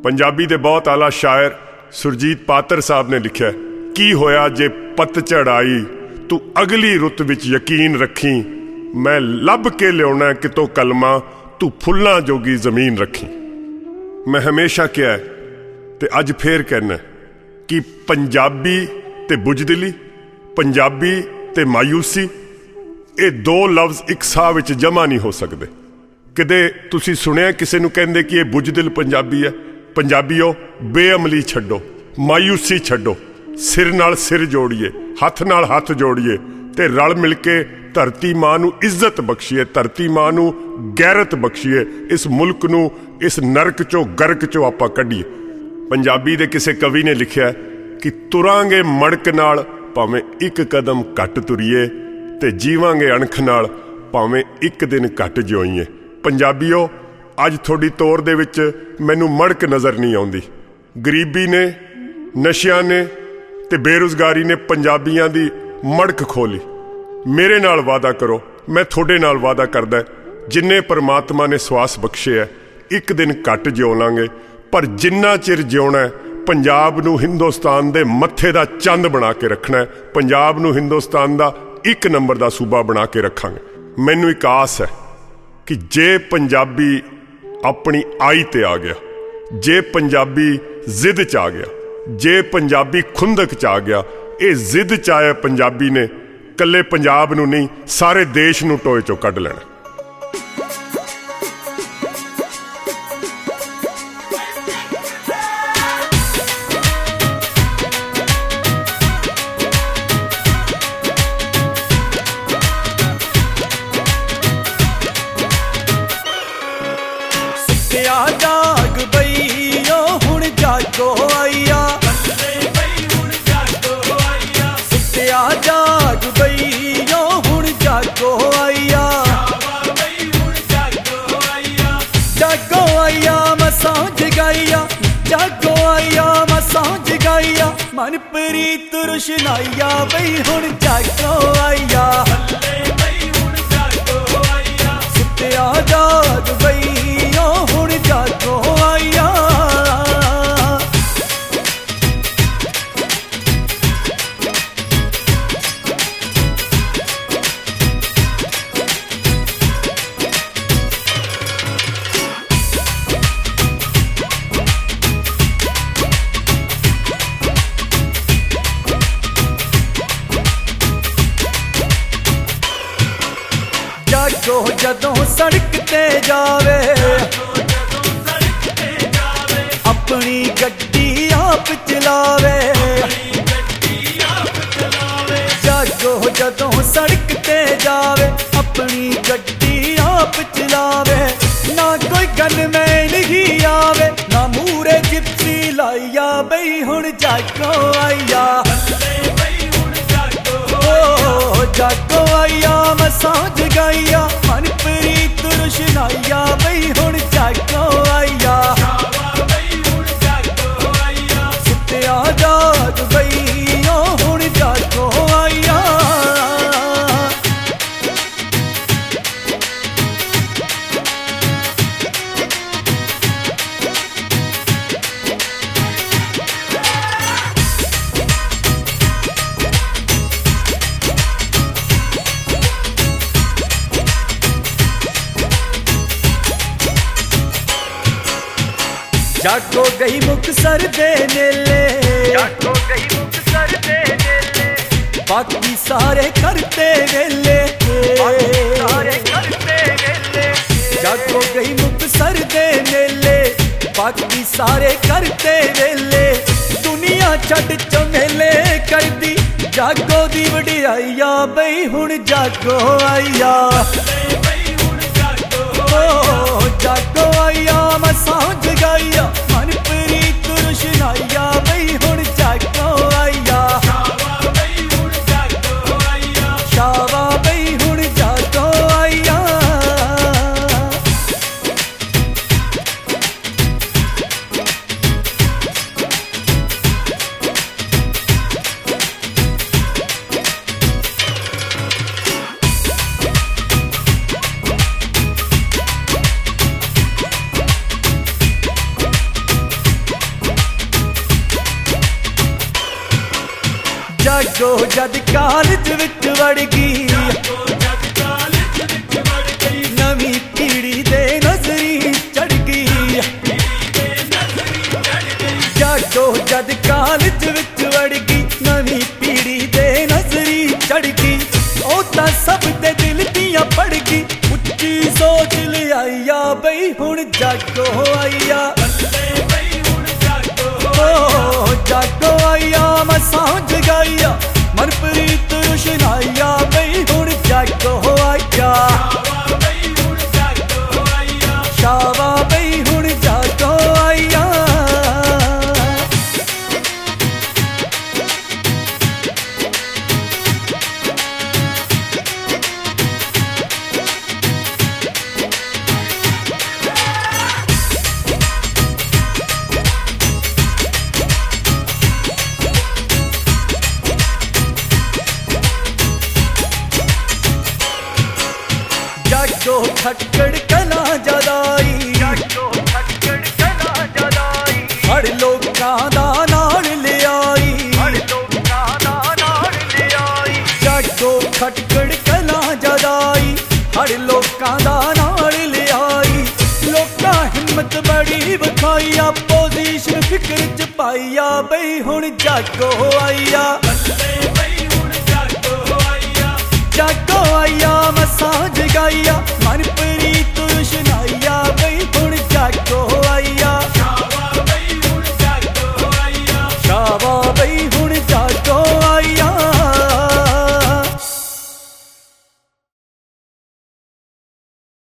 पंजाबी दे बहुत आला शायर सुरजीत पात्र साहब ने लिखा, की होया जे पतझड़ आई तू अगली रुत विच यकीन रखी, मैं लभ के लियाना कितों कलमा तू फुल्लां जोगी जमीन रखी। मैं हमेशा कहा है ते अज फिर कहना कि पंजाबी ते बुजदिली, पंजाबी ते मायूसी, ये दो लफ्ज़ एक साह विच जमा नहीं हो सकते। कदे तुसी सुनिया किसी नूं कहंदे कि ये बुजदिल पंजाबी है? पंजाबीओ बेअमली छड्डो, मायूसी छड्डो, सिर नाल सिर जोड़िए, हथ नाल हथ जोड़िए ते रल मिल के धरती मां नूं इज्जत बख्शीए, धरती मां नूं गैरत बख्शीए, इस मुल्क नूं इस नरक चों गर्क चों आपां कढीए। पंजाबी दे किसी कवि ने लिखिया कि तुरांगे मड़क नाल भावें एक कदम घट तुरीए ते जीवांगे अणख नाल भावें एक दिन घट जिउईए। पंजाबीओ अज थोड़ी तौर दे विच मैनूं मड़क नज़र नहीं आउंदी। गरीबी ने, नशियां ने ते बेरोज़गारी ने पंजाबियां दी मड़क खोली। मेरे नाल वादा करो, मैं थोड़े नाल वादा करदा, जिन्ने परमात्मा ने स्वास बख्शे है एक दिन घट जिउ लांगे, पर जिन्ना चिर जिउणा है पंजाब नूं हिंदुस्तान दे मत्थे दा चंद बना के रखना है, पंजाब नूं हिंदुस्तान दा एक नंबर दा सूबा बना के रखांगे। मैनूं एक आस है कि जे पंजाबी अपनी आई ते आ गया, जे पंजाबी जिद च आ गया, जे पंजाबी खुंदक च आ गया, ये जिद च आया पंजाबी ने कल्ले पंजाब नूं नहीं सारे देश नूं टोए चों कढ लेना। जाग बईओ हुण जागो आईया, सुत्तिया जाग बईओ हुण जागो आईया, जागो आईया मसां जगाईया, जागो आईया मसां जगाईया, मन प्रीत रुशनाईया बई हुण जागो आईया, सुत्तिया जाग बईओ हुण जागो आईया। जागो जदों सड़क ते जावे, अपनी गड्डी आप चलावे, जागो जदों सड़क ते जावे, अपनी गड्डी आप चलावे, ना कोई गनमैन ही आवे, ना मूरे जिप्सी लाइया बई हुण जागो आईया, जागो आईया मसां जगाईया, मन प्रीत रुशनाईया बई हुण जागो आईया, सुत्तिया जाग बईओ हुण जागो आईया। जागो गई मुक्तसर दे मेले, जागो गई मुक्तसर दे मेले, बाकी सारे करते वेले, सारे करते वेले, जागो गई मुक्तसर दे मेले, बाकी सारे करते वेले, दुनिया छड्ड चमेले कर दी, जागो दी वडियाईया बई हुण जागो आईया, जागो आईया मसां जगाईया, मन प्रीत रुशनाईया बई हुण जागो आईया, शावा बई हुण जागो आईया। ਜਾਗੋ ਜਦ ਕਾਲਜ ਵਿੱਚ ਵੜ ਗਈ, ਨਵੀਂ ਪੀੜੀ ਦੇ ਨਜ਼ਰੀ ਚੜ ਗਈ। ਜਾਗੋ ਜਦ ਕਾਲਜ ਵਿੱਚ ਵੜ ਗਈ, ਨਵੀਂ ਪੀੜੀ ਦੇ ਨਜ਼ਰੀ ਚੜ ਗਈ। ਉਹ ਤਾਂ ਸਭ ਦੇ ਦਿਲ ਦੀਆਂ ਪੜ ਗਈ, ਉੱਚੀ ਸੋਚ ਲਿਆਈਆ ਬਈ ਹੁਣ ਜਾਗੋ ਆਈਆ। ਜਾਗੋ ਆਈਆ ਮੈਂ ਸਾਂਝ ਗਾਈਆ, ਮਨਪ੍ਰੀਤ ਰੁਸ਼ਨਾਈਆ ਬਈ ਹੁਣ ਜਾਗੋ ਆਈਆ। ਸ਼ਾਵਾ ਬਈ ਹੁਣ ਜਾਗੋ ਆਈਆ। ਜਾਗੋ ਖੱਟੜ ਕਲਾਂ ਜਦਾਈ, ਹੜ ਲੋਕਾਂ ਦਾ ਨਾਲ ਲਿਆਈ। ਜਾਗੋ ਖੱਟੜ ਕਲਾਂ ਜਦਾਈ, ਹੜ ਲੋਕਾਂ ਦਾ ਨਾਲ ਲਿਆਈ। ਲੋਕਾਂ ਹਿੰਮਤ ਬੜੀ ਵਿਖਾਈ, ਆਪੋਜੀਸ਼ਨ ਫਿਕਰ ਚ ਪਾਈਆ ਬਈ ਹੁਣ ਜਾਗੋ ਆਈਆ। ਜਾਗੋ ਆਈਆ ਮੈਂ ਸਾਂਝ ਗਾਈਆ,